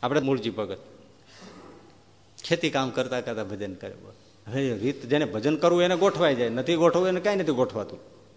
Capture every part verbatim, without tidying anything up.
આપણે મૂળજી ભગત ખેતી કામ કરતા કરતા ભજન કરે. હવે રીત જેને ભજન કરવું એને ગોઠવાઈ જાય, નથી ગોઠવું એને કાંઈ નથી ગોઠવાતું.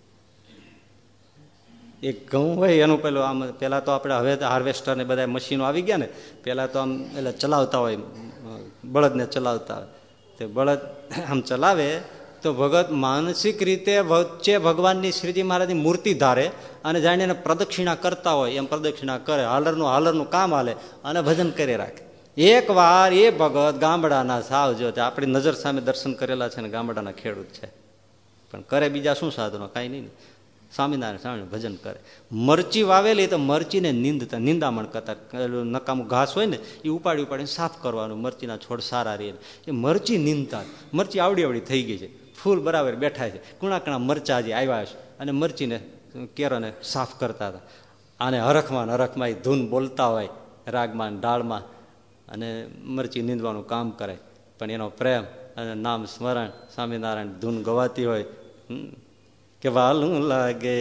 એક ઘઉં હોય એનું પેલું આમ પેલા તો આપણે હવે હાર્વેસ્ટર ને બધા મશીનો આવી ગયા ને, પેલા તો આમ એટલે ચલાવતા હોય, બળદને ચલાવતા હોય. તે બળદ આમ ચલાવે તો ભગત માનસિક રીતે વચ્ચે ભગવાનની શ્રીજી મહારાજની મૂર્તિ ધારે અને જાણે એને પ્રદક્ષિણા કરતા હોય એમ પ્રદક્ષિણા કરે, હાલરનું હાલરનું કામ હાલે અને ભજન કરી રાખે. એક વાર એ ભગત ગામડાના સાવ જો આપણી નજર સામે દર્શન કરેલા છે ને, ગામડાના ખેડૂત છે, પણ કરે બીજા શું સાધનો, કાંઈ નહીં. સ્વામિનારાયણ સ્વામી ભજન કરે. મરચી વાવેલી તો મરચીને નીંદતા નિંદામણ કરતા, નકામું ઘાસ હોય ને એ ઉપાડી ઉપાડીને સાફ કરવાનું, મરચીના છોડ સારા રહે. એ મરચી નીંદતા, મરચી આવડી આવડી થઈ ગઈ છે, ફૂલ બરાબર બેઠા છે, કુણા કણા મરચા જે આવ્યા છે અને મરચીને કેરોને સાફ કરતા હતા. અને હરખમાં હરખમાં એ ધૂન બોલતા હોય રાગમાં ડાળમાં અને મરચી નીંદવાનું કામ કરે. પણ એનો પ્રેમ અને નામ સ્મરણ, સ્વામિનારાયણ ધૂન ગવાતી હોય કે વાલું લાગે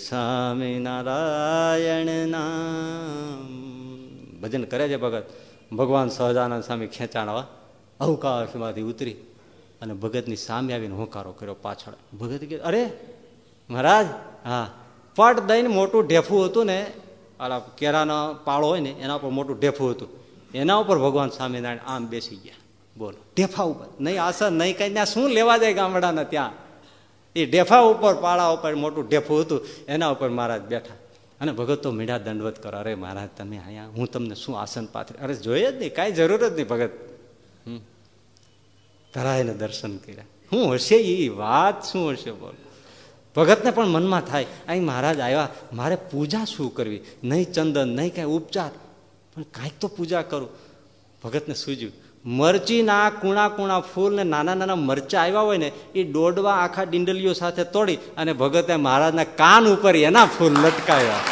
સ્વામિનારાયણ નામ. ભજન કરે છે ભગત. ભગવાન સહજાનંદ સ્વામી ખેંચાણવા અવકાશમાંથી ઉતરી અને ભગતની સામે આવીને હોંકારો કર્યો પાછળ. ભગત કે અરે મહારાજ, હા પટ દઈને મોટું ઢેફું હતું ને, આલા કેરાનો પાળો હોય ને એના ઉપર મોટું ઢેફું હતું, એના ઉપર ભગવાન સ્વામિનારાયણ આમ બેસી ગયા. બોલો, ઢેફા ઉપર નહીં આસન નહીં કઈ, ત્યાં શું લેવા જાય ગામડાના, ત્યાં એ ઢેફા ઉપર પાળા ઉપર મોટું ઢેફું હતું એના ઉપર મહારાજ બેઠા. અને ભગત તો મીઠા દંડવત કરો, અરે મહારાજ તમે અહીંયા હું તમને શું આસન પાથરી, અરે જોઈએ જ નહીં, કાંઈ જરૂર જ નહીં. ભગત હમ ધરાઈને દર્શન કર્યા. શું હશે એ વાત, શું હશે બોલો. ભગતને પણ મનમાં થાય અહીં મહારાજ આવ્યા, મારે પૂજા શું કરવી, નહીં ચંદન નહીં કાંઈ ઉપચાર, પણ કાંઈક તો પૂજા કરું. ભગતને સૂજ્યું, મરચીના કુણા કુણા ફૂલ ને નાના નાના મરચા આવ્યા હોય ને એ દોડવા આખા ડિંડલીઓ સાથે તોડી અને ભગતે મહારાજના કાન ઉપર એના ફૂલ લટકાવ્યા.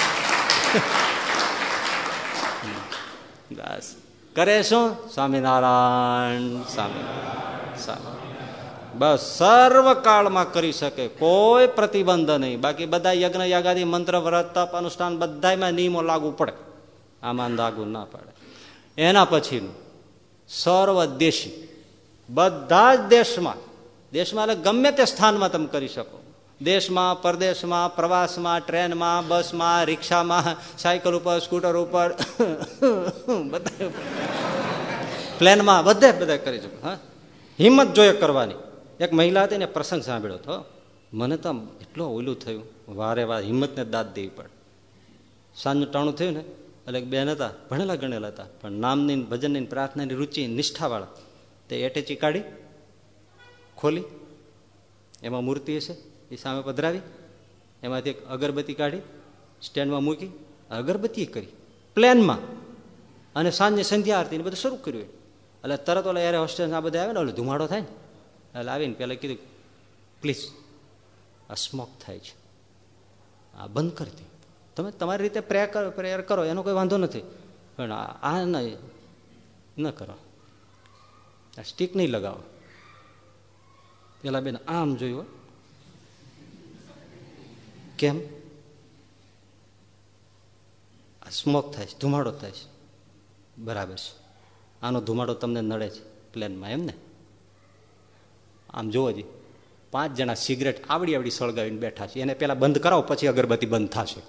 બસ કરે શું? સ્વામિનારાયણ સ્વામિનારાયણ. બસ સર્વકાળમાં કરી શકે, કોઈ પ્રતિબંધ નહીં. બાકી બધા યજ્ઞ યાગાદી મંત્ર વ્રત તપ અનુષ્ઠાન બધામાં નિયમો લાગુ પડે, આમાં લાગુ ના પડે. એના પછીનું સર્વદેશી, બધા જ દેશમાં, દેશમાં એટલે ગમે તે સ્થાનમાં તમે કરી શકો. દેશમાં, પરદેશમાં, પ્રવાસમાં, ટ્રેનમાં, બસમાં, રિક્ષામાં, સાયકલ ઉપર, સ્કૂટર ઉપર, બધા પ્લેનમાં, બધે બધા કરી શકો. હા, હિંમત જોઈએ કરવાની. એક મહિલા હતી ને પ્રસંગ સાંભળ્યો હતો, મને તો એટલો ઓલું થયું, વારે વાર હિંમતને દાદ દેવી પડે. સાંજનું ટાણું થયું ને એટલે બેન હતા, ભણેલા ગણેલા હતા, પણ નામની ભજનની પ્રાર્થનાની રુચિ નિષ્ઠાવાળા. તે એટેચી કાઢી ખોલી, એમાં મૂર્તિ હશે એ સામે પધરાવી, એમાંથી એક અગરબત્તી કાઢી સ્ટેન્ડમાં મૂકી અગરબત્તી કરી પ્લેનમાં, અને સાંજે સંધ્યા આરતી ને બધું શરૂ કર્યું. એટલે તરત ઓલા યારે હોસ્ટેલ આ બધા આવે ને, ઓલો ધુમાડો થાય ને, એટલે આવીને પેલા કીધું પ્લીઝ આ સ્મોક થાય છે, આ બંધ કરી દે. તમે તમારી રીતે પ્રેયર કરો, પ્રેયર કરો એનો કોઈ વાંધો નથી, પણ આ નહીં ન કરો, આ સ્ટીક નહીં લગાવો. પેલા બેન આમ જોયું, કેમ? આ સ્મોક થાય છે, ધુમાડો થાય છે. બરાબર છે, આનો ધુમાડો તમને નડે છે પ્લેનમાં, એમ ને? આમ જોવો જી, પાંચ જણા સિગરેટ આવડી આવડી સળગાવીને બેઠા છે, એને પેલા બંધ કરાવો પછી અગરબત્તી બંધ થશે.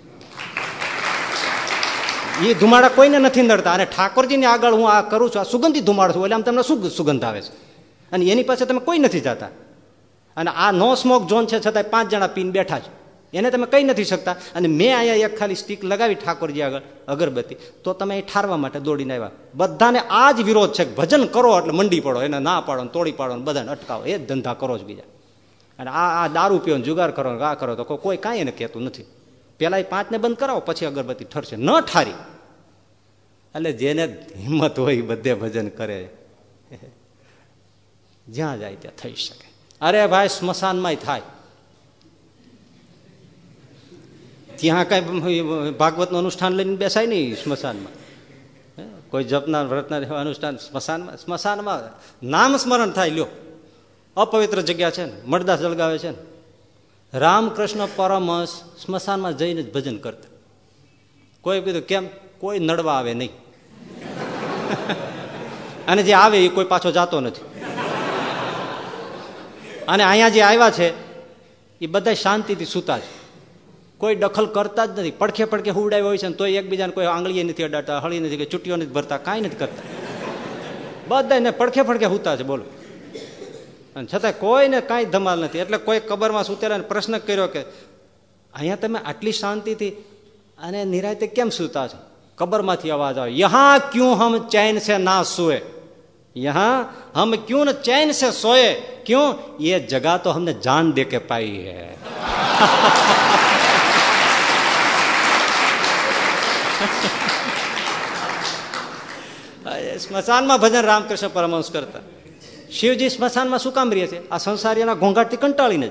એ ધુમાડા કોઈને નથી નડતા, અને ઠાકોરજીની આગળ હું આ કરું છું, આ સુગંધી ધુમાડો છું, એટલે આમ તમને શું સુગંધ આવે છે, અને એની પાસે તમે કોઈ નથી જતા. અને આ નો સ્મોક ઝોન છે, છતાંય પાંચ જણા પીને બેઠા છે, એને તમે કહી નથી શકતા. અને મેં અહીંયા એક ખાલી સ્ટીક લગાવી ઠાકોરજી આગળ અગરબત્તી, તો તમે એ ઠારવા માટે દોડીને આવ્યા. બધાને આ જ વિરોધ છે, ભજન કરો એટલે મંડી પડો, એને ના પાડો, તોડી પાડો, બધાને અટકાવો, એ જ ધંધા કરો જ બીજા. અને આ આ દારૂ પીઓ, જુગાર કરો, આ કરો, તો કોઈ કાંઈ એને કહેતું નથી. પેલા એ પાંચને બંધ કરાવો પછી અગરબત્તી ઠરશે, ન ઠારી. એટલે જેને હિંમત હોય એ બધે ભજન કરે, જ્યાં જાય ત્યાં થઈ શકે. અરે ભાઈ, સ્મશાનમાં થાય, ત્યાં કઈ ભાગવતનું અનુષ્ઠાન લઈને બેસાય નહીં સ્મશાનમાં. કોઈ જપના વ્રતના અનુષ્ઠાન સ્મશાનમાં, સ્મશાનમાં નામ સ્મરણ થાય. લ્યો, અપવિત્ર જગ્યા છે ને, મરદાસ જળગાવે છે ને. રામકૃષ્ણ પરમહંસ સ્મશાનમાં જઈને જ ભજન કરતા. કોઈ કીધું કેમ? કોઈ નડવા આવે નહીં. અને જે આવે એ કોઈ પાછો જાતો નથી. અને અહીંયા જે આવ્યા છે એ બધા શાંતિથી સૂતા છે, કોઈ દખલ કરતા જ નથી. પડખે પડખે હુવડાવ્યા હોય છે ને તોય એકબીજાને કોઈ આંગળીએ નથી અડાડતા, હળી નથી, કે ચૂંટીઓ નથી ભરતા, કાંઈ નથી કરતા. બધાને પડખે પડખે સૂતા છે, બોલો. અને છતાં કોઈને કાંઈ ધમાલ નથી. એટલે કોઈ કબરમાં સૂતેલા પ્રશ્ન કર્યો કે અહીંયા તમે આટલી શાંતિથી અને નિરાંતે કેમ સૂતા છો? કબરમાંથી અવાજ આવે, યહાં ક્યું હમ ચૈન સે ના સોએ, યહાં હમ ક્યું ન ચૈન સે સોએ, क्यों? ये जगह तो हमने जान दे के पाई है. સ્મશાનમાં ભજન રામકૃષ્ણ પરમહંસ કરતા. શિવજી સ્મશાનમાં શું કામ રહે છે? આ સંસારીના ઘોંઘાટથી કંટાળીને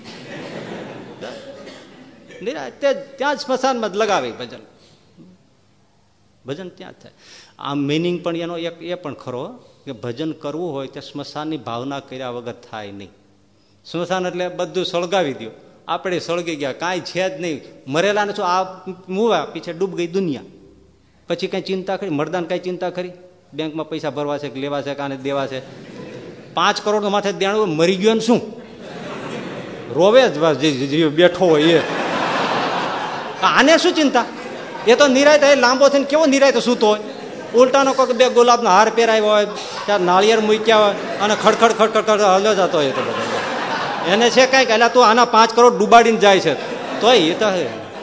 જ ત્યાં જ સ્મશાનમાં જ લગાવે ભજન. ભજન ત્યાં જ થાય. આ મિનિંગ પણ એનો એક એ પણ ખરો કે ભજન કરવું હોય તે સ્મશાનની ભાવના કર્યા વગર થાય નહીં. સ્મશાન એટલે બધું સળગાવી દો, આપણે સળગી ગયા, કાંઈ છે જ નહીં. મરેલાને શું આ મુવા પીછે ડૂબ ગઈ દુનિયા. પછી કઈ ચિંતા કરી? મરદાને કઈ ચિંતા કરી? બેંકમાં પૈસા ભરવા છે કે લેવા છે કે આને દેવા છે? પાંચ કરોડ માથે દેણું, મરી ગયો ને શું રોવે જ બેઠો હોય એ. આને શું ચિંતા? એ તો નિરાય લાંબો થઈને કેવો નિરાય સૂતો હોય. ઉલટાનો કોઈક બે ગુલાબનો હાર પહેરાવ્યો હોય, ત્યાં નાળિયેર મૂક્યા હોય અને ખડખડ ખડખડ હલ્યો જતો હોય. તો બધા એને છે કઈક, એટલે તું આના પાંચ કરોડ ડૂબાડીને જાય છે તોય એ તો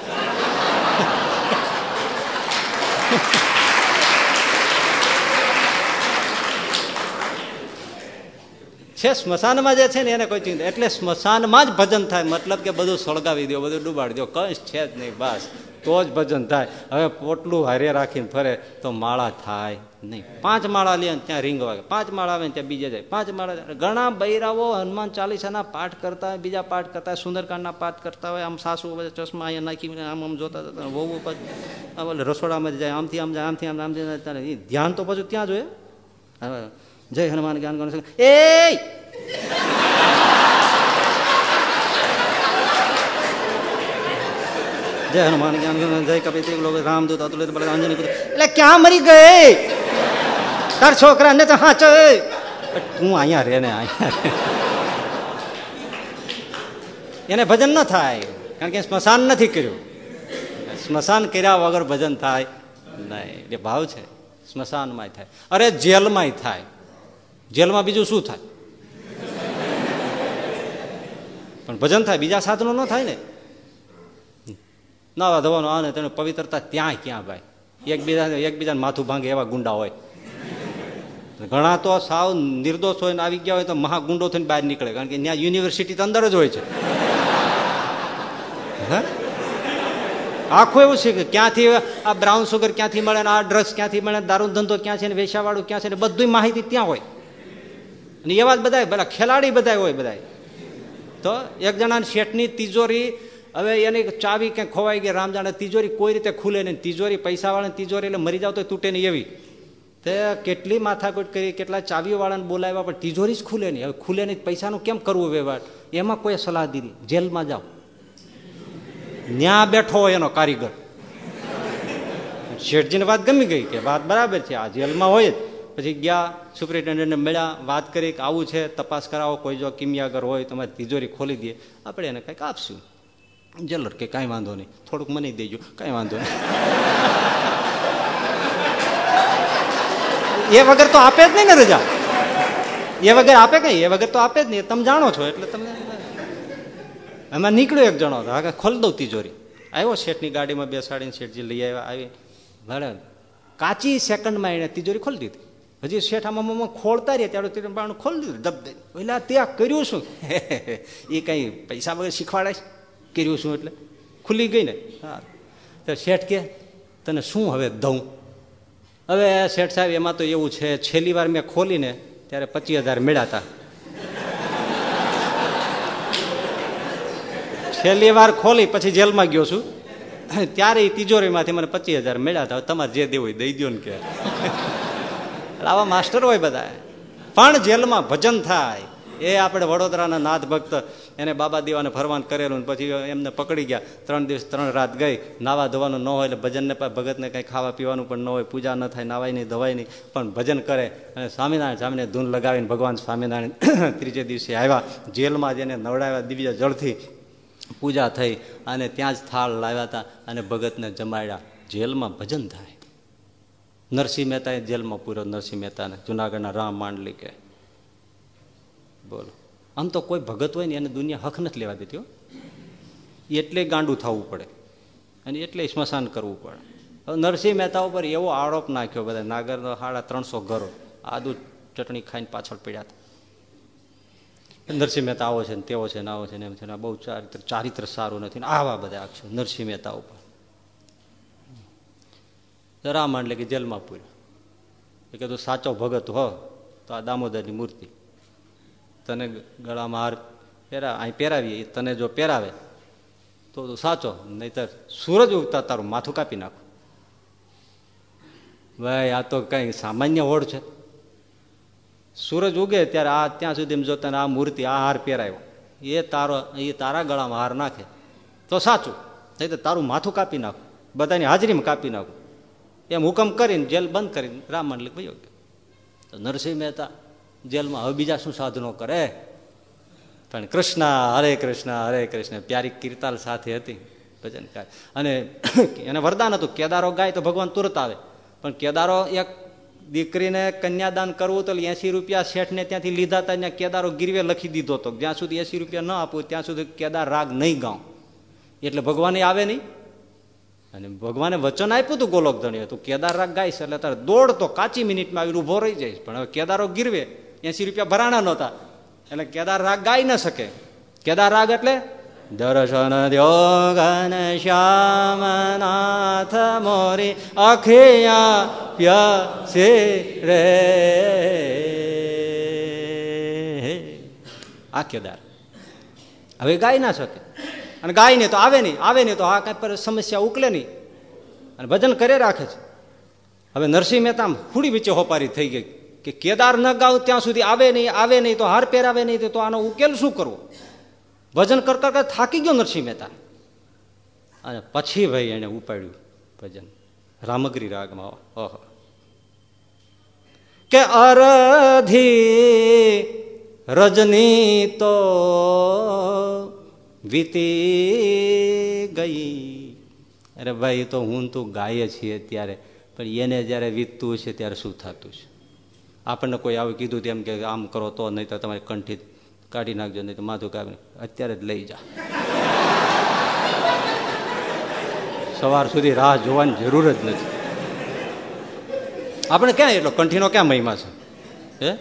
છે. સ્મશાનમાં જે છે ને એને કોઈ ચિંતા. એટલે સ્મશાનમાં જ ભજન થાય, મતલબ કે બધું સળગાવી દો, બધું ડૂબાડી દો, કઈ છે જ નહીં, બસ તો જ ભજન થાય. હવે પોટલું હારે રાખીને ફરે તો માળા થાય નહીં. પાંચ માળા લે ત્યાં રીંગ વાગે, પાંચ માળા આવે ત્યાં બીજે જાય, પાંચ માળા. ઘણા બૈરાવો હનુમાન ચાલીસાના પાઠ કરતા હોય, બીજા પાઠ કરતા હોય, સુંદરકાંડના પાઠ કરતા હોય. આમ સાસુ ચશ્મા અહીંયા નાખી આમ આમ જોતા જતા, વહુ ઉપર રસોડામાં જાય, આમથી આમ જાય, આમથી આમ આમથી ધ્યાન તો પછી ત્યાં જોઈએ. હવે જય હનુમાન જ્ઞાન ગણ એ જય હનુમાન જ્ઞાન જય કપિ રામદૂત અતુલિત બળ અંજની પુત્ર. એટલે ક્યાં મરી ગઈ તાર છોકરા ને? તો હા ચ તું અહીંયા રે ને અહીંયા એને ભજન ન થાય, કારણ કે સ્મશાન નથી કર્યું. સ્મશાન કર્યા વગર ભજન થાય નહીં. એ ભાવ છે. સ્મશાનમાં થાય, અરે જેલમાં થાય. જેલમાં બીજું શું થાય? પણ ભજન થાય. બીજા સાધનો ન થાય ને. નાવા ધોવાનો આને તેને પવિત્રતા ત્યાં ક્યાં ભાઈ? એકબીજા એકબીજાને માથું ભાંગે એવા ગુંડા હોય. ઘણા તો સાવ નિર્દોષ હોય ને આવી ગયા હોય તો મહા ગુંડો થઈને બહાર નીકળે, કારણ કે ત્યાં યુનિવર્સિટી તો અંદર જ હોય છે. આખું એવું છે કે ક્યાંથી આ બ્રાઉન સુગર ક્યાંથી મળે, આ ડ્રગ્સ ક્યાંથી મળે, દારૂ ધંધો ક્યાં છે, વેશ્યાવાળું ક્યાં છે, ને બધી માહિતી ત્યાં હોય. અને એવા જ બધા બધા ખેલાડી બધા હોય. બધા તો એક જણા શેઠની તિજોરી, હવે એની ચાવી ક્યાંક ખોવાઈ ગઈ, રામ જાણે, તિજોરી કોઈ રીતે ખુલે નહીં. તિજોરી પૈસા વાળાની તિજોરી એટલે મરી જાવ તો તૂટે નહીં એવી. તે કેટલી માથાકૂટ કરી, કેટલા ચાવીઓ વાળાને બોલાવ્યા, પણ તિજોરી જ ખુલે નહીં. હવે ખુલે નહીં, પૈસાનું કેમ કરવું વ્યવહાર? એમાં કોઈ સલાહ દીધી, જેલમાં જાઓ. ન્યા બેઠો હોય એનો કારીગર. શેઠજીને વાત ગમી ગઈ કે વાત બરાબર છે, આ જેલમાં હોય જ. પછી ગયા સુપ્રિન્ટેન્ડન્ટને મળ્યા, વાત કરી કે આવું છે, તપાસ કરાવો, કોઈ જો કિમિયાગર હોય તમારી તિજોરી ખોલી દે, આપણે એને કંઈક આપશું. જેલર કે કાંઈ વાંધો નહીં, થોડુંક મને દેજો, કાંઈ વાંધો નહીં. એ વગર તો આપે જ નહીં ને રજા. એ વગર આપે કઈ? એ વગર તો આપે જ નહીં, તમે જાણો છો. એટલે તમને એમાં નીકળ્યો એક જણો, હા ખોલી દઉં તિજોરી. આવ્યો શેઠની ગાડીમાં બેસાડીને શેઠજી લઈ આવ્યા. આવી ભલે કાચી સેકન્ડમાં એને તિજોરી ખોલી દીધી. હજી શેઠ આમાં ખોલતા રહ્યા ત્યારે બાણું ખોલી દીધું ધબ દઈ. એટલે ત્યાં કર્યું શું? એ કઈ પૈસા વગર શીખવાડે છે? કર્યું શું એટલે ખુલી ગઈ ને. હા તો શેઠ કે તને શું હવે દઉં? હવે શેઠ સાહેબ એમાં તો એવું છે, છેલ્લી વાર મેં ખોલીને ત્યારે પચીસ હજાર મળ્યા હતા. છેલ્લી વાર ખોલી પછી જેલમાં ગયો છું ત્યારે તિજોરીમાંથી મને પચીસ હજાર મળ્યા હતા. તમારે જે દેવું દઈ દો ને કે. આવા માસ્ટર હોય બધા. પણ જેલમાં ભજન થાય, એ આપણે વડોદરાના નાથ ભક્ત, એને બાબા દીવાને ફરવાન કરેલું, પછી એમને પકડી ગયા. ત્રણ દિવસ ત્રણ રાત ગઈ. નાવા ધોવાનું ન હોય એટલે ભજનને ભગતને કંઈ ખાવા પીવાનું પણ ન હોય, પૂજા ન થાય, નાવાય નહીં, ધવાય નહીં, પણ ભજન કરે. અને સ્વામિનારાયણ સ્વામીને ધૂન લગાવીને ભગવાન સ્વામિનારાયણ ત્રીજે દિવસે આવ્યા. જેલમાં જેને નવડાવ્યા દિવ્ય જળથી પૂજા થઈ અને ત્યાં જ થાળ લાવ્યા હતા અને ભગતને જમાડ્યા. જેલમાં ભજન થાય. નરસિંહ મહેતાએ જેલમાં પૂર્યો, નરસિંહ મહેતાને, જુનાગઢના રામ માંડલી કે. બોલો, આમ તો કોઈ ભગત હોય ને એને દુનિયા હક નથી લેવા દેતી હો. એટલે ગાંડું થવું પડે અને એટલે સ્મશાન કરવું પડે. હવે નરસિંહ મહેતા ઉપર એવો આરોપ નાખ્યો, બધા નાગરનો સાડા ત્રણસો ઘરો આદુ ચટણી ખાઈને પાછળ પડ્યા હતા. નરસિંહ મહેતા આવો છે ને તેવો છે ને આવો છે ને એમ છે ને, બહુ ચારિત્ર ચારિત્ર સારું નથી ને, આવા બધા આક્ષેપ નરસિંહ મહેતા ઉપર. રામ માંડલે કે જેલમાં પૂર્યો. એ કે તું સાચો ભગત હો તો આ દામોદરની મૂર્તિ તને ગળામાં હાર પહેરા અહીં પહેરાવીએ, તને જો પહેરાવે તો તું સાચો, નહીતર સૂરજ ઉગતા તારું માથું કાપી નાખું. ભાઈ આ તો કઈ સામાન્ય હોડ છે. સૂરજ ઉગે ત્યારે આ ત્યાં સુધી જો તને આ મૂર્તિ આ હાર પહેરાયો, એ તારો એ તારા ગળામાં હાર નાખે તો સાચું, નહીં તો તારું માથું કાપી નાખું, બધાની હાજરીમાં કાપી નાખું. એમ હુકમ કરીને જેલ બંધ કરીને રામ માંડલે ભાઈ ગયો. તો નરસિંહ મહેતા જેલમાં હવે બીજા શું સાધનો કરે, પણ કૃષ્ણ હરે કૃષ્ણ હરે કૃષ્ણ પ્યારી કીર્તાલ સાથે હતી ભજન ગાય. અને એને વરદાન હતું કેદારો ગાય તો ભગવાન તુરત આવે. પણ કેદારો એક દીકરીને કન્યાદાન કરવું તો એસી રૂપિયા શેઠને ત્યાંથી લીધા હતા, ત્યાં કેદારો ગીરવે લખી દીધો હતો, જ્યાં સુધી એસી રૂપિયા ન આપવું ત્યાં સુધી કેદાર રાગ નહીં ગાઉં. એટલે ભગવાને આવે નહીં. અને ભગવાને વચન આપ્યું હતું ગોલોક ધણીએ, તું કેદાર રાગ ગાઈશ એટલે તારે દોડતો કાચી મિનિટમાં આવીને ઉભો રહી જઈશ. પણ હવે કેદારો ગીરવે એસી રૂપિયા ભરાણા નહોતા એટલે કેદાર રાગ ગાઈ ન શકે. કેદાર રાગ એટલે દર્શન દ્યો ઘન શ્યામનાથ મોરી અખિયા પ્યસે રે, આ કેદાર હવે ગાઈ ના શકે. અને ગાય ને તો આવે નહીં, આવે નહીં તો આ કઈ પર સમસ્યા ઉકલે નહીં અને ભજન કરે રાખે છે. હવે નરસિંહ મહેતા હુડી વચ્ચે હોપારી થઈ ગઈ કે કેદાર ન ગાવ ત્યાં સુધી આવે નહીં, આવે નહીં તો હાર પહેરાવે નહીં તો આનો ઉકેલ શું કરવો. ભજન કરતા કરતા થાકી ગયો નરસિંહ મહેતા. અને પછી ભાઈ એને ઉપાડ્યું ભજન રામગરી રાગમાં. ઓહો કે અરધી રજની તો વીતી ગઈ. અરે ભાઈ તો હું તું ગાય છીએ ત્યારે, પણ એને જયારે વીતતું છે ત્યારે શું થતું છે. આપણને કોઈ આવું કીધું તેમ કે આમ કરો તો, નહીં તો તમારી કંઠી કાઢી નાખજો, નહીં તો માથું કાઢી અત્યારે જ લઈ જા. સવાર સુધી રાહ જોવાની જરૂર જ નથી. આપણે ક્યાં એટલો કંઠીનો ક્યાં મહિમા છે હે.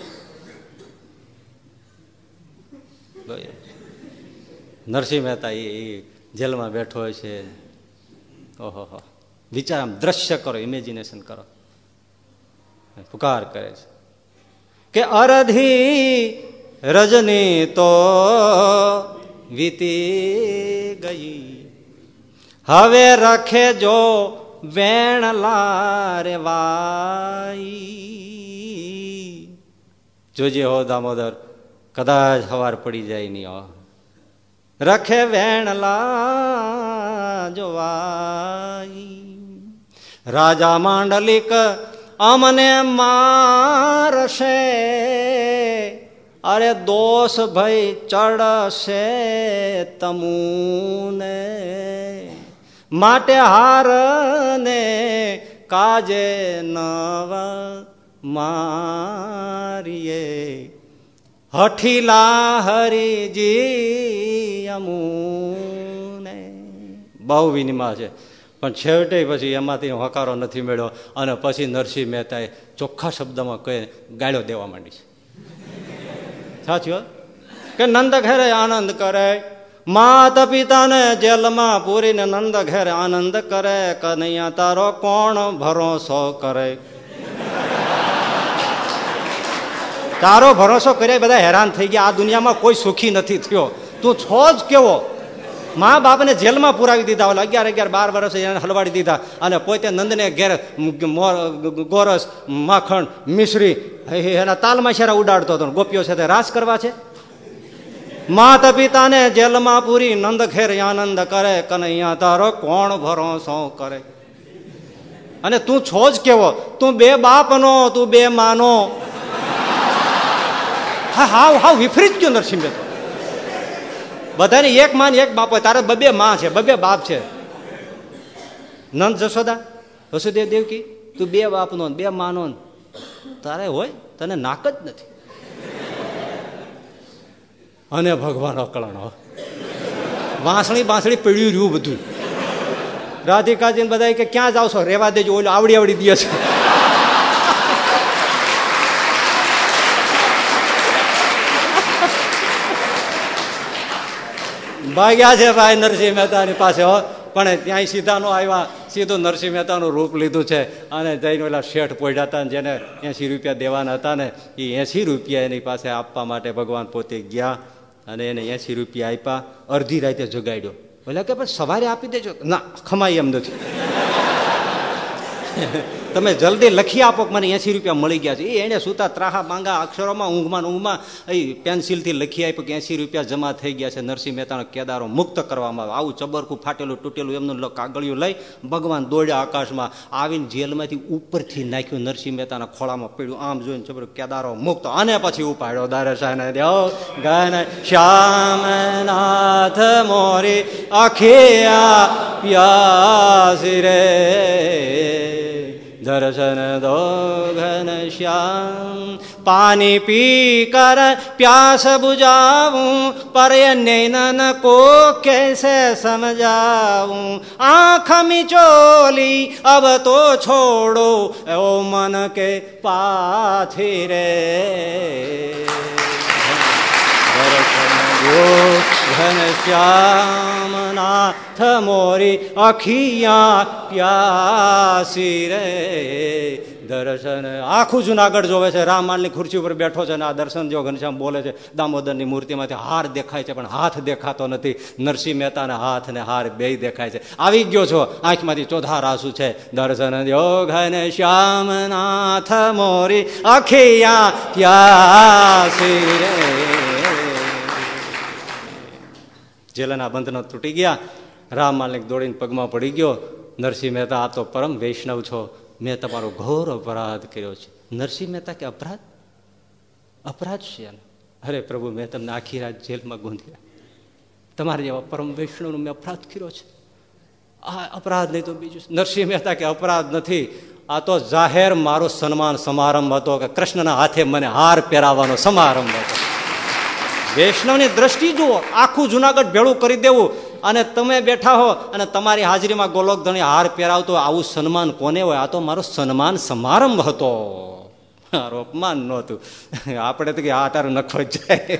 નરસિંહ મહેતા એ જેલમાં બેઠો હોય છે. ઓહો હો, વિચાર આમ દ્રશ્ય કરો, ઇમેજિનેશન કરો. પુકાર કરે છે કે અરધી રજની તો વીતી ગઈ, હવે રખે જો વેણલા રે વાઈ. જોજે હો દામોદર, કદાચ હવાર પડી જાય નહીં. રખે વેણલા જોવાઈ. રાજા માંડલિક અમને મારશે, અરે દોષ ભય ચડશે તમુને, માટે હાર ને કાજે નવ મારીએ, હઠીલા હરિજી અમુને. બહુ વિનિમા છે, પણ છેવટે પછી એમાંથી હકારો નથી મળ્યો. અને પછી નરસિંહ મહેતાએ ચોખ્ખા શબ્દમાં કહે ગાળ્યો દેવા માંડી છે. સાચું કે નંદ ઘેરે આનંદ કરે, માતા પિતાને જેલમાં પૂરીને નંદ ઘેરે આનંદ કરે, કનૈયા તારો કોણ ભરોસો કરે. તારો ભરોસો કર્યા બધા હેરાન થઈ ગયા. આ દુનિયામાં કોઈ સુખી નથી થયો. તું છો જ કેવો. મા બાપને જેલમાં પુરાવી દીધા, ઓલા અગિયાર અગિયાર બાર વર્ષ એને હલવાડી દીધા, અને પોતે નંદને ઘેર ગોરસ માખણ મિશ્રી એના તાલમાં શેરા ઉડાડતો હતો. ગોપીઓ સાથે રાસ કરવા છે. માતા પિતાને જેલમાં પૂરી નંદ ખેર આનંદ કરે, કનૈયા તારો કોણ ભરોસો કરે. અને તું છો જ કેવો, તું બે બાપનો, તું બે માનો. હા હાવ હાવ વિપરીત ગયો નરસિંહ મહેતા. બધાને એક માં એક બાપ હોય, તારે બબે માં છે, બબે બાપ છે. નંદ જશોદા વસુદેવ દેવકી, તું બે બાપનો બે માનો, તારે હોય, તને નાક જ નથી. અને ભગવાન અકળાણ, વાંસળી બાંસળી પડ્યું રહ્યું બધું. રાધિકાજી બધા કે ક્યાં જાવ છો, રેવા દેજો, ઓલો આવડી આવડી દે છે. ભાગ્યા છે ભાઈ નરસિંહ મહેતાની પાસે હો, પણ ત્યાં સીધા નો આવ્યા, સીધું નરસિંહ મહેતાનું રૂપ લીધું છે. અને જઈને ઓલા શેઠ પોઢ્યા હતા ને, જેને એસી રૂપિયા દેવાના હતા ને, એ એસી રૂપિયા એની પાસે આપવા માટે ભગવાન પોતે ગયા અને એને એસી રૂપિયા આપ્યા. અડધી રાતે જગાડ્યો. બોલે કે પણ સવારે આપી દેજો. ના, ખમાય એમ નથી. તમે જલ્દી લખી આપો કે મને એસી રૂપિયા મળી ગયા છે. એ એને સુતા ત્રાહા માંગા અક્ષરોમાં ઊંઘમાં ઊંઘમાં એ પેન્સિલથી લખી આપ્યું કે એસી રૂપિયા જમા થઈ ગયા છે. નરસિંહ મહેતાનો કેદારો મુક્ત કરવામાં આવે. આવું ચબરકું ફાટેલું તૂટેલું એમનું કાગળિયું લઈ ભગવાન દોડ્યા આકાશમાં, આવીને જેલમાંથી ઉપરથી નાખ્યું, નરસિંહ મહેતાના ખોળામાં પડ્યું. આમ જોઈને ચબર કેદારો મુક્ત. અને પછી ઉપાડ્યો દર્શન દેવ ઘન શ્યામનાથ મોરી અખિયા પ્યાસી રે, દર્શન દો ઘન શ્યામ. પાણી પી કર પ્યાસ બુજાવું, પર નૈનન કો कैसे समझाऊं. आँख मिचोली अब तो छोड़ो, ओ मन के पाथी रे. ઘન શ્યામ નાથ મોરી અખિયા પ્યાસી રે, દર્શન. આખું જુનાગઢ જોવે છે, રામમાલની ખુરશી ઉપર બેઠો છે અને આ દર્શન જો ઘનશ્યામ બોલે છે. દામોદરની મૂર્તિમાંથી હાર દેખાય છે, પણ હાથ દેખાતો નથી. નરસિંહ મહેતાના હાથ ને હાર બે દેખાય છે. આવી ગયો છો, આંખમાંથી ચોધાર આંસુ છે. દર્શન દો ઘન શ્યામ નાથ મોરી અખિયા પ્યાસી રે. જેલના બંધનો તૂટી ગયા. રામ માલિક દોડીને પગમાં પડી ગયો. નરસિંહ મહેતા, આ તો પરમ વૈષ્ણવ છો, મેં તમારો ઘોર અપરાધ કર્યો છે. નરસિંહ મહેતા કે અપરાધ? અપરાધ છે. અરે પ્રભુ, મેં તમને આખી રાત જેલમાં ગૂંધ્યા, તમારા જેવા પરમ વૈષ્ણવનો મેં અપરાધ કર્યો છે. આ અપરાધ નહીં તો બીજું. નરસિંહ મહેતા કે અપરાધ નથી, આ તો જાહેર મારો સન્માન સમારંભ હતો કે કૃષ્ણના હાથે મને હાર પહેરાવવાનો સમારંભ હતો. વૈષ્ણવની દ્રષ્ટિ જુઓ, આખું જુનાગઢ ભેળું કરી દેવું અને તમે બેઠા હો અને તમારી હાજરીમાં ગોલોકધણી હાર પહેરાવતો, આવું સન્માન કોને હોય? આ તો મારો સન્માન સમારંભ હતો, મારું અપમાન નહોતું. આપણે તો કે આ તારું નખો જાય.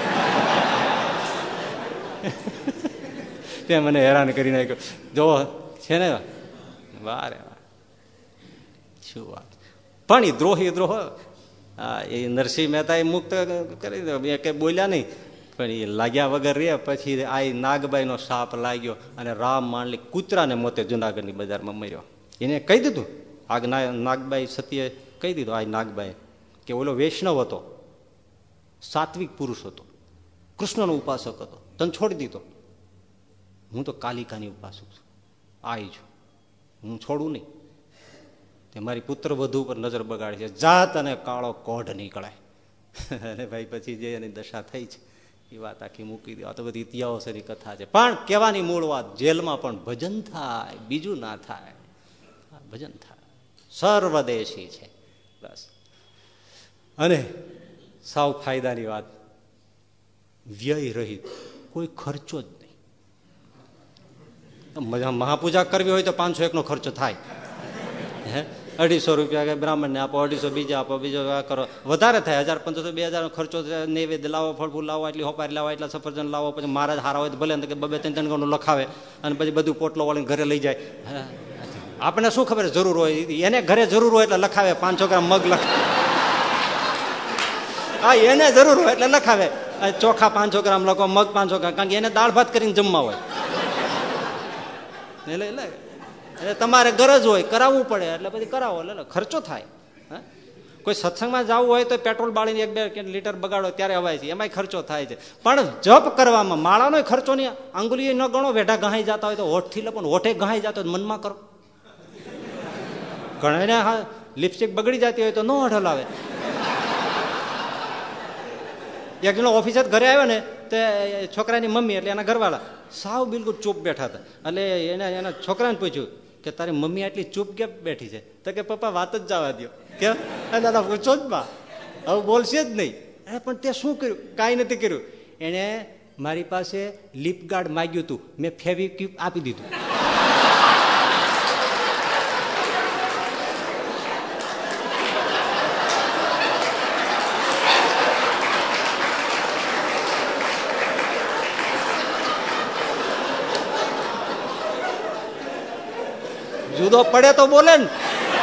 તે મને હેરાન કરી નાખ્યો. જો છે ને, વારે વાર શું વાત. પણ એ દ્રોહી દ્રોહ, હા, એ નરસિંહ મહેતા એ મુક્ત કરી દો, એ કઈ બોલ્યા નહીં. પણ એ લાગ્યા વગર રે. પછી આ નાગબાઈ નો સાપ લાગ્યો અને રામ માંડલી કૂતરાને મોતે જુનાગઢની બજારમાં મર્યો. એને કહી દીધું, આ નાગબાઈ સતીએ કહી દીધું, આ નાગબાઈ કે ઓલો વૈષ્ણવ હતો, સાત્વિક પુરુષ હતો, કૃષ્ણનો ઉપાસક હતો, તને છોડી દીધો. હું તો કાલિકાની ઉપાસક છું, આવી છું, હું છોડું નહીં. તે મારી પુત્ર વધુ પર નજર બગાડી છે, જાત અને કાળો કોઢ નીકળાય. અને ભાઈ પછી જે એની દશા થઈ છે એ વાત આખી મૂકી દો. આ તો બધી ઇતિહાસોની કથા છે. પણ કહેવાની મૂળ વાત, જેલમાં પણ ભજન થાય, બીજું ના થાય. ભજન થાય, સર્વદેશી છે બસ. અને સાવ ફાયદાની વાત, વ્યય રહિત, કોઈ ખર્ચો જ નહીં. મહાપૂજા કરવી હોય તો પાંચસો એકનો ખર્ચો થાય. હે અઢીસો રૂપિયા બ્રાહ્મણને આપો, અઢીસો બીજા આપો, બીજો આ કરો, વધારે થાય. હજાર પંદરસો બે હજાર ખર્ચો. નૈવેદ્ય લાવો, ફળફૂલ લાવો, એટલી હોપારી લાવો, એટલા સફરજન લાવો. પછી મહારાજ હારા હોય તો ભલે બબે ત્રણ ત્રણ ગણું લખાવે અને પછી બધું પોટલો વાળીને ઘરે લઈ જાય. આપણને શું ખબર જરૂર હોય, એને ઘરે જરૂર હોય એટલે લખાવે. પાંચસો ગ્રામ મગ લખાવે, હા એને જરૂર હોય એટલે લખાવે. ચોખા પાંચસો ગ્રામ લખો, મગ પાંચસો ગ્રામ, કારણ કે એને દાળ ભાત કરીને જમવા હોય. એટલે એટલે તમારે ગરજ હોય, કરાવવું પડે એટલે પછી કરાવો, એટલે ખર્ચો થાય. કોઈ સત્સંગમાં જવું હોય તો પેટ્રોલ બાળીને એક બે લીટર બગાડો ત્યારે અવાય છે, એમાંય ખર્ચો થાય છે. પણ જપ કરવામાં માળાનો ખર્ચો નહીં. આંગુલી ન ગણો, વેઢા ગહાઈ જતા હોય તો હોઠથી લપો, હોઠે ગહાઈ જતો હોય મનમાં કરો. ઘણા હા લિપસ્ટિક બગડી જતી હોય તો ન હોઠ હલાવે. એક જણો ઓફિસે ઘરે આવ્યો ને તે છોકરાની મમ્મી એટલે એના ઘરવાળા સાવ બિલકુલ ચૂપ બેઠા હતા. એટલે એને એના છોકરાને પૂછ્યું કે તારી મમ્મી આટલી ચૂપ કેમ બેઠી છે? તો કે પપ્પા વાત જ જવા દો. કેમ? દાદા પૂછો જ બા, હવે બોલશે જ નહીં. પણ તે શું કર્યું? કાંઈ નથી કર્યું. એને મારી પાસે લિપ ગાર્ડ માગ્યું હતું, મેં ફેવિક્વિક આપી દીધું. જુદો પડે તો બોલે ને.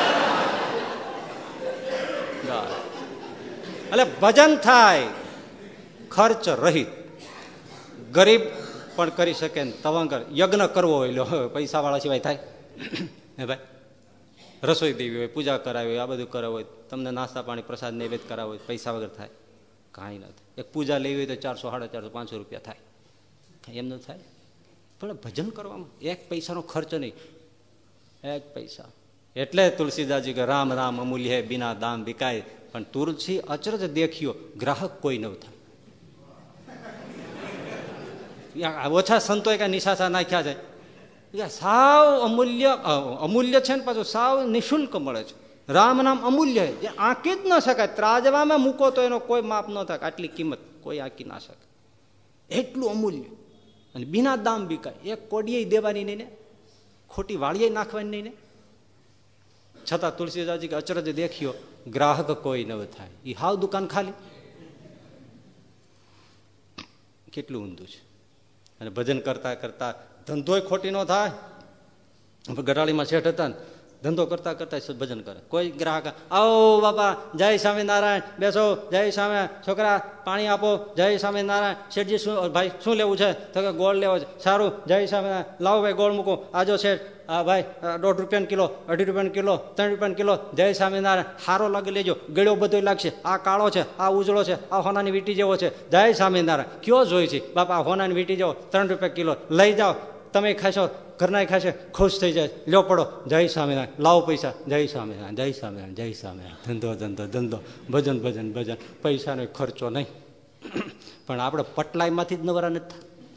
એટલે ભજન થાય ખર્ચ રહિત, ગરીબ પણ કરી શકે ને તવંગર. યજ્ઞ કરવો હોય પૈસા વાળા સિવાય થાય હે ભાઈ? રસોઈ દેવી હોય, પૂજા કરાવી હોય, આ બધું કરાવવું હોય, તમને નાસ્તા પાણી પ્રસાદ નૈવેદ્ય કરાવવો હોય, પૈસા વગર થાય? કાંઈ ન થાય. એક પૂજા લેવી હોય તો ચારસો સાડા ચારસો પાંચસો રૂપિયા થાય, એમ ન થાય. પણ ભજન કરવામાં એક પૈસાનો ખર્ચ નહીં, એક પૈસા. એટલે તુલસીદાસજી કે રામ રામ અમૂલ્ય હે બિના દામ વિકાય. પણ તુલસી અચરજ દેખ્યો ગ્રાહક કોઈ ન થાય. ઓછા સંતોએ કઈ નિશાસા નાખ્યા છે, સાવ અમૂલ્ય અમૂલ્ય છે ને પાછું સાવ નિઃશુલ્ક મળે છે. રામ નામ અમૂલ્ય જે આંકી જ ન શકાય. ત્રાજવામાં મૂકો તો એનો કોઈ માપ ન થાય. આટલી કિંમત કોઈ આંકી ના શકે, એટલું અમૂલ્ય. અને બિના દામ વિકાય. એક કોડીએ દેવાની નહીં ને, ખોટી વાળીએ નાખવાની નહીં ને. છતાં તુલસીદાસજી કે અચરજ દેખ્યો ગ્રાહક કોઈ ન થાય. એ હાવ દુકાન ખાલી. કેટલું ઊંધું છે. અને ભજન કરતા કરતા ધંધોય ખોટી ન થાય. ગઢાળીમાં શેઠ હતા ને, ધંધો કરતા કરતા ભજન કરે. કોઈ ગ્રાહક આવો બાપા, જય સ્વામિનારાયણ, બેસો, જય સ્વામી, છોકરા પાણી આપો, જય સ્વામિનારાયણ. શેઠજી શું ભાઈ શું લેવું છે? તો કે ગોળ લેવો છે. સારું, જય સ્વામિનારાયણ, લાવો ભાઈ ગોળ મૂકો. આજો શેઠ, હા ભાઈ દોઢ રૂપિયાનો કિલો, અઢી રૂપિયાનો કિલો, ત્રણ રૂપિયાનો કિલો. જય સ્વામિનારાયણ. હારો લાગી લેજો, ગળ્યો બધો લાગશે. આ કાળો છે, આ ઉજળો છે, આ હોનાની વીટી જેવો છે. જય સ્વામિનારાયણ. કયો જોઈ છે બાપા? હોનાની વીટી જેવો, ત્રણ રૂપિયા કિલો લઈ જાઓ. તમે ખાશો, ઘરના ખાશે, ખુશ થઈ જાય. લ્યો પડો, જય સ્વામિનારાયણ, લાવો પૈસા, જય સ્વામિનારાયણ, જય સ્વામિનારાયણ, જય સ્વામિનારાયણ. ધંધો ધંધો ધંધો, ભજન ભજન ભજન, પૈસાનો ખર્ચો નહીં. પણ આપણે પટલાઈમાંથી જ નવરા નથી.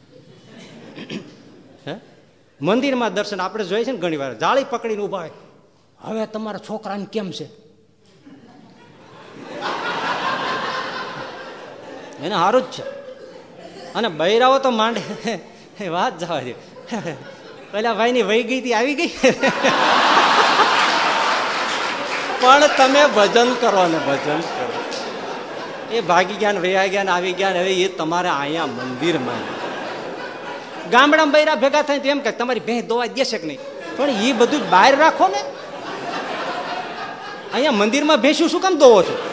હે મંદિરમાં દર્શન આપણે જોઈએ છે ને ઘણી વાર, જાળી પકડીને ઉભા હોય, હવે તમારા છોકરાને કેમ છે? એને સારું જ છે. અને બૈરાઓ તો માંડે વાત જવા દે. પેલા ભાઈ ની વહી ગઈ હતી, આવી ગઈ. પણ તમે ભજન કરો ને ભજન કરો. એ ભાગી ગયા ને વૈયા ગયા ને આવી ગયા ને, હવે એ તમારે અહીંયા મંદિરમાં. ગામડામાં બૈરા ભેગા થાય તો એમ કે તમારી ભેંસ દોવા દેશે કે નહીં, પણ એ બધું બહાર રાખો ને. અહીંયા મંદિરમાં ભેંસું શું કામ દોવો છો?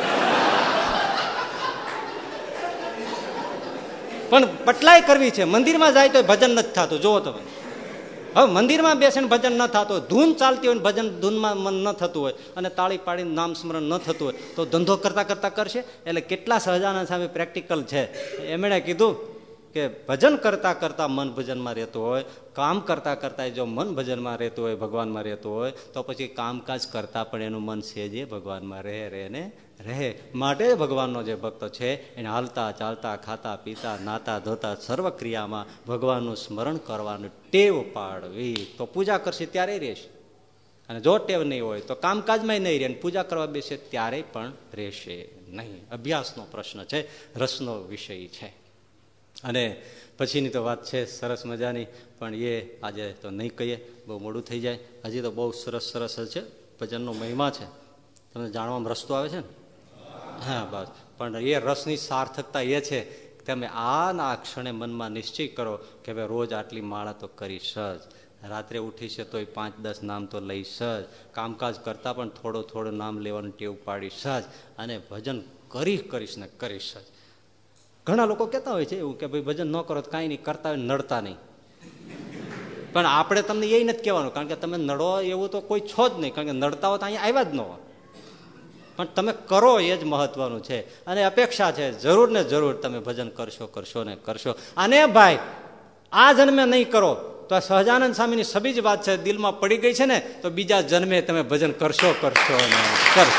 પણ પટલાય કરવી છે. મંદિરમાં જાય તો ભજન નથી થતું. જોવો તમે, હવે મંદિરમાં બેસીને ભજન ન થતું હોય, ધૂન ચાલતી હોય, ભજન ધૂનમાં મન ન થતું હોય, અને તાળી પાડીને નામ સ્મરણ ન થતું હોય, તો ધંધો કરતા કરતા કરશે. એટલે કેટલા સહજાનંદ સામે પ્રેક્ટિકલ છે. એમણે કીધું કે ભજન કરતા કરતા મન ભજનમાં રહેતું હોય, કામ કરતા કરતા જો મન ભજનમાં રહેતું હોય, ભગવાનમાં રહેતું હોય, તો પછી કામકાજ કરતા પણ એનું મન સેજે ભગવાનમાં રહે રહે ને રહે. માટે ભગવાનનો જે ભક્ત છે એને હાલતા ચાલતા ખાતા પીતા નાતા ધોતા સર્વ ક્રિયામાં ભગવાનનું સ્મરણ કરવાનું ટેવ પાડવી. તો પૂજા કરશે ત્યારે રહેશે. અને જો ટેવ નહીં હોય તો કામકાજમાં નહીં રહે, પૂજા કરવા બેસે ત્યારે પણ રહેશે નહીં. અભ્યાસનો પ્રશ્ન છે, રસનો વિષય છે. અને પછીની તો વાત છે સરસ મજાની, પણ એ આજે તો નહીં કહીએ, બહુ મોડું થઈ જાય. હજી તો બહુ સરસ સરસ છે ભજનનો મહિમા છે, તમને જાણવામાં રસ્તો આવે છે ને. હા બસ, પણ એ રસની સાર્થકતા એ છે કે તમે આ ના ક્ષણે મનમાં નિશ્ચય કરો કે હવે રોજ આટલી માળા તો કરીશ જ, રાત્રે ઉઠીશ તોય પાંચ દસ નામ તો લઈશ જ, કામકાજ કરતા પણ થોડો થોડો નામ લેવાનું ટેવ પાડીશ જ, અને ભજન કરી કરીશ ને કરીશ જ. ઘણા લોકો કહેતા હોય છે એવું કે ભાઈ ભજન ન કરો તો કાંઈ નહીં, કરતા હોય નડતા નહીં. પણ આપણે તમને એ નથી કહેવાનું, કારણ કે તમે નડો એવું તો કોઈ છો જ નહીં, કારણ કે નડતા હો તો અહીંયા આવ્યા જ ન હોય. પણ તમે કરો એ જ મહત્વનું છે. અને અપેક્ષા છે જરૂર ને જરૂર તમે ભજન કરશો કરશો ને કરશો. અને ભાઈ આ જન્મે નહીં કરો તો આ સહજાનંદ સ્વામીની સબી જ વાત છે, દિલમાં પડી ગઈ છે ને તો બીજા જન્મે તમે ભજન કરશો કરશો ને કરશો,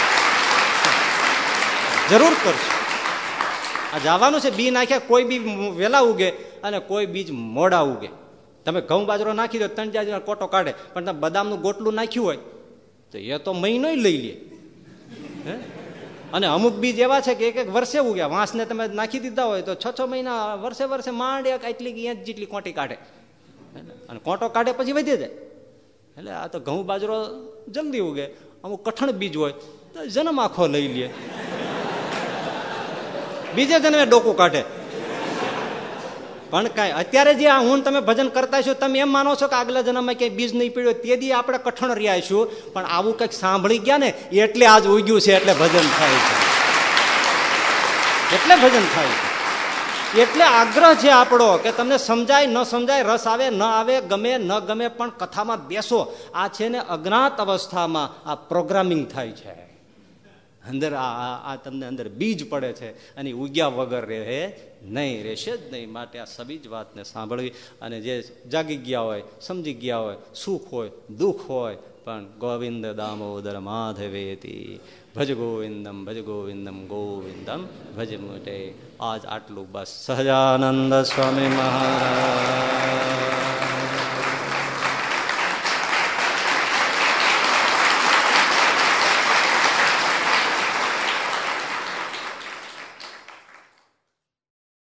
જરૂર કરશો. આ જવાનું છે. બી નાખ્યા કોઈ બી વેલા ઉગે અને કોઈ બીજ મોડા ઉગે. તમે ઘઉં બાજરો નાખી દો ત્રણ ચાર કોટો કાઢે, પણ તમે બદામનું ગોટલું નાખ્યું હોય તો એ તો મહિનો લઈ લે. અને અમુક બીજ એવા છે કે એક એક વર્ષે ઉગ્યા. વાંસને તમે નાખી દીધા હોય તો છ છ મહિના વર્ષે વર્ષે માંડ એક એટલી ઇંચ જેટલી કોટી કાઢે, અને કોટો કાઢે પછી વધી જાય. એટલે આ તો ઘઉં બાજરો જલ્દી ઉગે. અમુક કઠણ બીજ હોય તો જન્મ આખો લઈ લે, બીજે જન્મે ડોકું કાઢે. પણ કાંઈ અત્યારે જે આ હું તમે ભજન કરતા છો તમે એમ માનો છો કે આગલા જન્મમાં ક્યાંય બીજ નહીં પડ્યો તે દી આપણે કઠણ રહ્યા છું, પણ આવું કંઈક સાંભળી ગયા ને એટલે આજ ઉગ્યું છે, એટલે ભજન થાય છે, એટલે ભજન થાય છે. એટલે આગ્રહ છે આપણો કે તમને સમજાય ન સમજાય, રસ આવે ન આવે, ગમે ન ગમે, પણ કથામાં બેસો. આ છે ને અજ્ઞાત અવસ્થામાં આ પ્રોગ્રામિંગ થાય છે. અંદર આ તમને અંદર બીજ પડે છે અને ઉગ્યા વગર રહે નહીં, રહેશે જ નહીં. માટે આ સબી જ વાતને સાંભળવી. અને જે જાગી ગયા હોય, સમજી ગયા હોય, સુખ હોય દુઃખ હોય, પણ ગોવિંદ દામોદર માધવેતી ભજ ગોવિંદમ ભજ ગોવિંદમ ગોવિંદમ ભજ મોટે. આજ આટલું બસ. સહજાનંદ સ્વામી મહારાજ.